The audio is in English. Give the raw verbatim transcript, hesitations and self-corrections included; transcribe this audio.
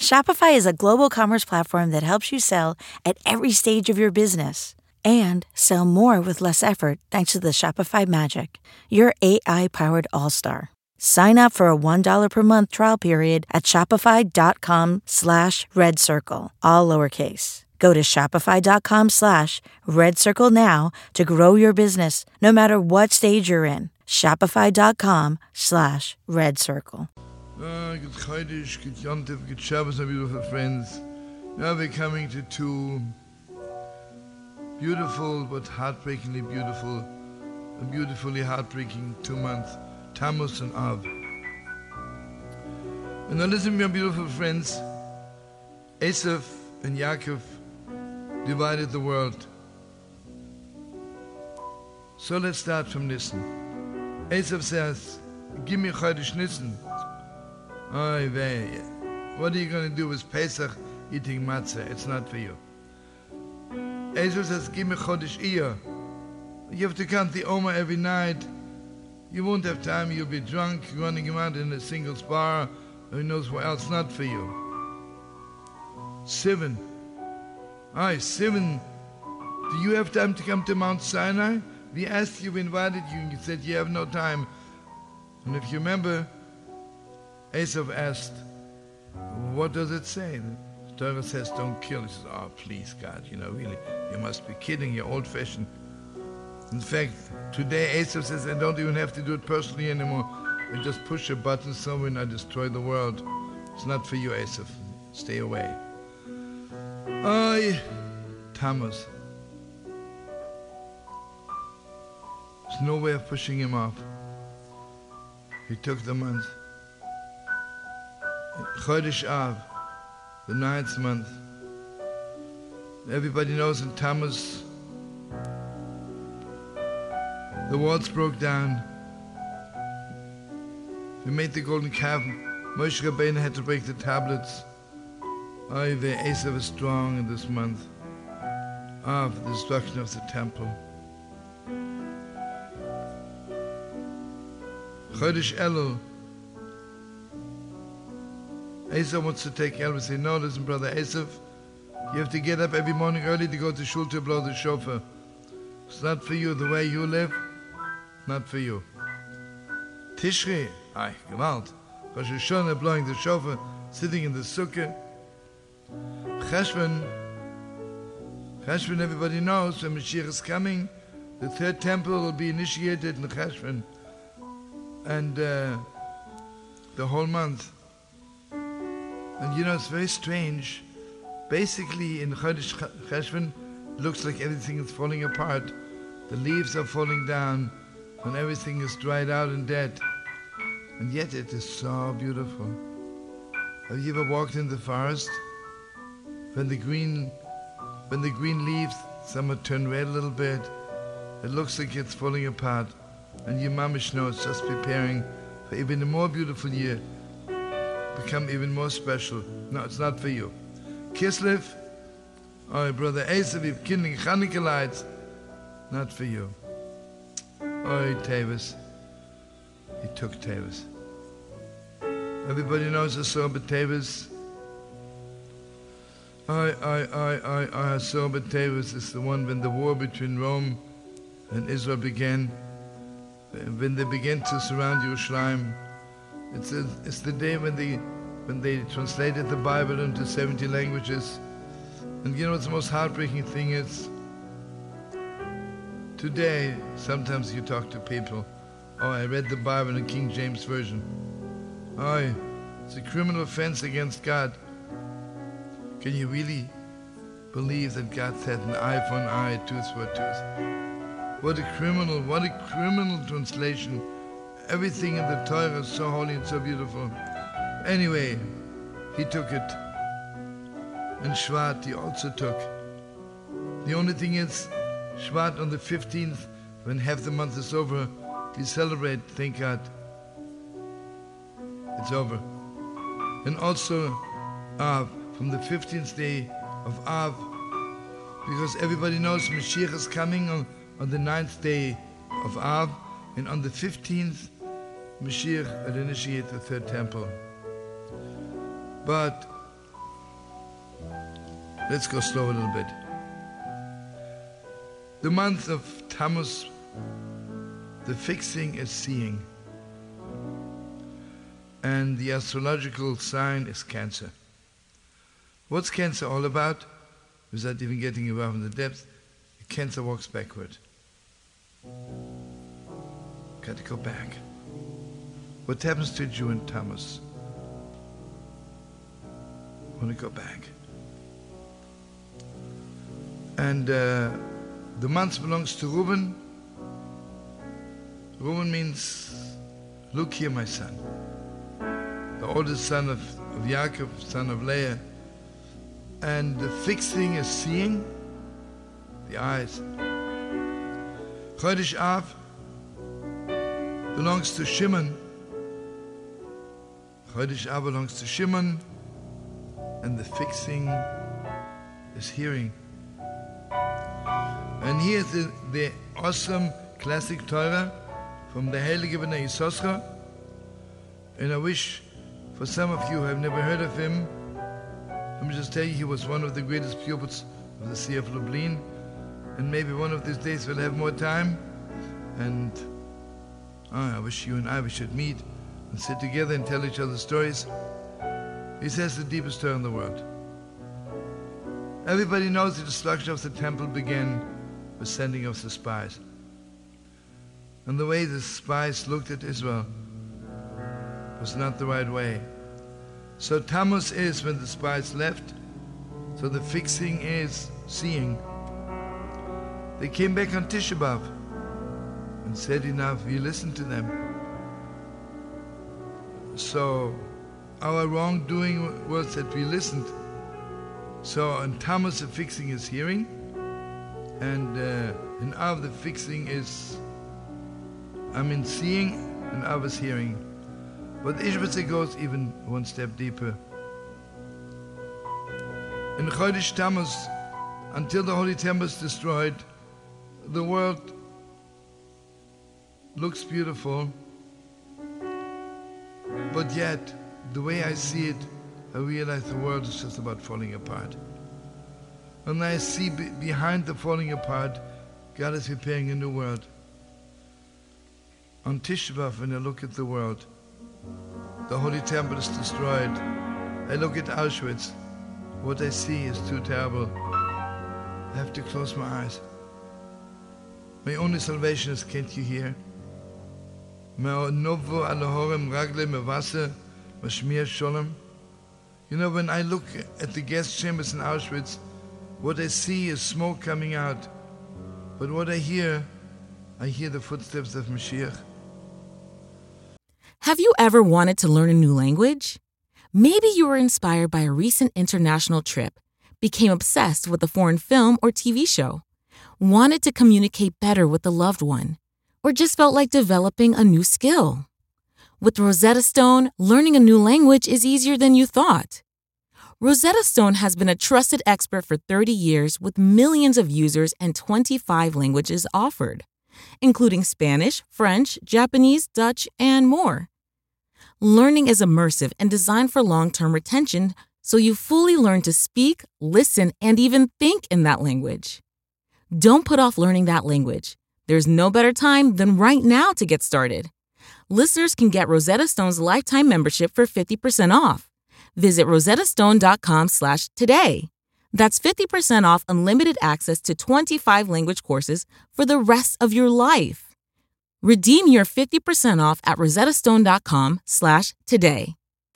Shopify is a global commerce platform that helps you sell at every stage of your business and sell more with less effort thanks to the Shopify Magic, your A I-powered all-star. Sign up for a one dollar per month trial period at shopify.com slash red circle, all lowercase. Go to shopify.com slash red circle now to grow your business no matter what stage you're in. Shopify.com slash red circle. Ah, good Chodesh, good Yom Tov, good Shabbos, my beautiful friends. Now we're coming to two beautiful but heartbreakingly beautiful, a beautifully heartbreaking two months, Tammuz and Av. And now listen, my beautiful friends, Esav and Yaakov divided the world. So let's start from Nisan. Esav says, give me Chodesh Nisan. Oy vey, what are you going to do with Pesach eating matzah? It's not for you. Esav says, give me Chodesh Iyar. You have to count the Omer every night. You won't have time, you'll be drunk, running around in a single bar, who knows what else, not for you. Seven. Aye, seven. Do you have time to come to Mount Sinai? We asked you, we invited you, and you said you have no time. And if you remember, Esav asked, what does it say? The Torah says, don't kill. He says, oh, please, God, you know, really, you must be kidding, you're old-fashioned. In fact, today Esav says, I don't even have to do it personally anymore. I just push a button somewhere and I destroy the world. It's not for you, Esav. Stay away. Oy, Tammuz. There's no way of pushing him off. He took the month. Chodesh Av, the ninth month. Everybody knows in Tammuz, the walls broke down. We made the golden calf. Moshe Rabbeinu had to break the tablets. Oh, the Esav was strong in this month of the destruction of the temple. Chodesh Elul. Esav wants to take Elul. We say, no, listen, brother Esav, you have to get up every morning early to go to shul to blow the shofar. It's not for you. The way you live, not for you. Tishri, aye, Gewalt. Rosh Hashanah blowing the shofar, sitting in the sukkah. Cheshvan, Cheshvan, everybody knows, when Mashiach is coming, the third temple will be initiated in Cheshvan. And uh, the whole month. And you know, it's very strange. Basically, in Chodesh Cheshvan, it looks like everything is falling apart. The leaves are falling down, and everything is dried out and dead. And yet it is so beautiful. Have you ever walked in the forest? When the green, when the green leaves, some are turned red a little bit, it looks like it's falling apart. And your mamish knows it's just preparing for even a more beautiful year, become even more special. No, it's not for you. Kislev, oh, brother Esav, you've kindling Chanukah lights, not for you. Oh, Tavis, he took Tavis. Everybody knows the Sober Tavis. I, I, I, I, I, Sober Tavis is the one when the war between Rome and Israel began. When they began to surround Yerushalayim, it's, a, it's the day when they, when they translated the Bible into seventy languages. And you know what the most heartbreaking thing is? Today, sometimes you talk to people, oh, I read the Bible in King James Version. Oh, it's a criminal offense against God. Can you really believe that God said an eye for an eye, a tooth for a tooth? What a criminal, what a criminal translation. Everything in the Torah is so holy and so beautiful. Anyway, he took it. And Shvat he also took. The only thing is, Shvat on the fifteenth, when half the month is over, we celebrate, thank God. It's over. And also Av, from the fifteenth day of Av, because everybody knows Mashiach is coming on on the ninth day of Av, and on the fifteenth, Mashiach will initiate the third temple. But Let's go slow a little bit. The month of Tammuz, the fixing is seeing. And the astrological sign is Cancer. What's Cancer all about? Without even getting involved in the depth, Cancer walks backward. Got to go back. What happens to a Jew in Tammuz? Want to go back. And uh, the month belongs to Reuben. Reuben means, look here, my son. The oldest son of, of Yaakov, son of Leah. And the fixing is seeing, the eyes. Chodesh Av belongs to Shimon. Chodesh Av belongs to Shimon, and the fixing is hearing. And here's the, the awesome classic Torah from the Heilige Bnei Yisoscha. And I wish for some of you who have never heard of him, let me just tell you, he was one of the greatest pupils of the C F Lublin, and maybe one of these days we'll have more time, and oh, I wish you and I we should meet and sit together and tell each other stories. He says the deepest Torah in the world. Everybody knows the destruction of the temple began with sending of the spies. And the way the spies looked at Israel was not the right way. So Tammuz is when the spies left, so the fixing is seeing. They came back on Tisha B'Av and said enough, we listened to them. So our wrongdoing was that we listened. So on Tammuz the fixing is hearing, and uh, in Av the fixing is, I mean seeing, and Av is hearing. But Ishbitzer goes even one step deeper. In Chodesh Tammuz, until the Holy Temple is destroyed, the world looks beautiful, but yet, the way I see it, I realize the world is just about falling apart. And I see be- behind the falling apart, God is preparing a new world. On Tisha B'Av, when I look at the world, the Holy Temple is destroyed. I look at Auschwitz. What I see is too terrible. I have to close my eyes. My only salvation is, can't you hear? You know, when I look at the gas chambers in Auschwitz, what I see is smoke coming out. But what I hear, I hear the footsteps of Mashiach. Have you ever wanted to learn a new language? Maybe you were inspired by a recent international trip, became obsessed with a foreign film or T V show, wanted to communicate better with a loved one, or just felt like developing a new skill. With Rosetta Stone, learning a new language is easier than you thought. Rosetta Stone has been a trusted expert for thirty years with millions of users and twenty-five languages offered, including Spanish, French, Japanese, Dutch, and more. Learning is immersive and designed for long-term retention, so you fully learn to speak, listen, and even think in that language. Don't put off learning that language. There's no better time than right now to get started. Listeners can get Rosetta Stone's lifetime membership for fifty percent off. Visit rosettastone.com slash today. That's fifty percent off unlimited access to twenty-five language courses for the rest of your life. Redeem your fifty percent off at rosettastone.com slash today.